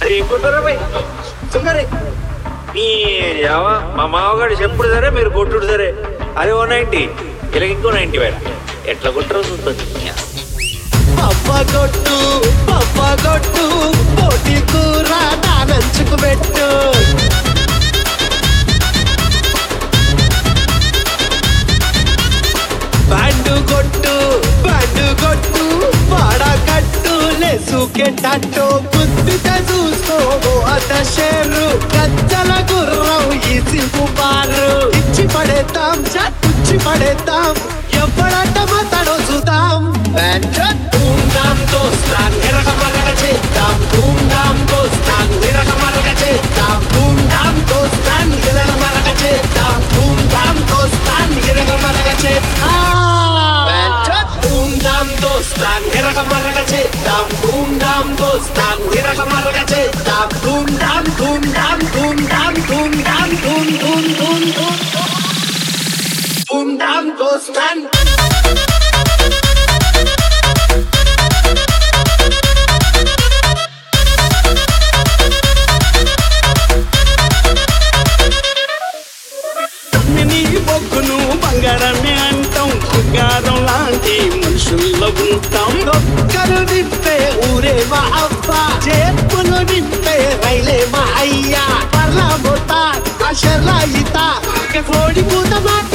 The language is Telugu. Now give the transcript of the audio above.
ఏం కొట్టారా భయ్ సుందరే మా మామగాడు చెప్పుడు సరే మీరు కొట్టుడు సరే అదే 190 ఇలా ఇంకో 90 వేడ ఎట్లా కొట్టరో చూస్తుంది పప్పగొట్టు పోటీ కూర నంచుకు పెట్టు బ్యాండు కొట్టు వాడకట్టు లేసుకెట్టట్టు బుద్ధితో చూసుకో అత షేరు గజ్జల గుర్రం ఈ సింపు పారు ఇచ్చి పడేద్దాం ఎవడట మాట్లాడో చూద్దాం ధూమ్ధాం దోస్తాన్ నిరకమరక చేద్దాం ధూమ్ధాం దోస్తాన్ నిరకమరక చేద్దాం ధూమ్ధాం దోస్తాన్ నిరకమరక చేద్దాం ధూమ్ధాం దోస్తాన్ నిరకమరక చేద్దాం ధూమ్ధాం దోస్తాన్ నిరకమరక చేద్దాం ధూమ్ధాం దోస్తాన్ నిరకమరక చేద్దాం ధూమ్ధాం ధూమ్ధాం ధూమ్ధాం ధూమ్ధాం ధూమ్ ధూమ్ ధూమ్ ధూమ్ ధూమ్ధాం దోస్తాన్ బంగారమే అంటాం బంగారం లాంటి మనుషుల్లో ఉంటాం ఒక్కరు నింపే ఊరే మా అబ్బా చేతులు నింపే రైలే మా అయ్యా పర్లా మొత్తా అషర్లా ఈత కోడి కూత మాట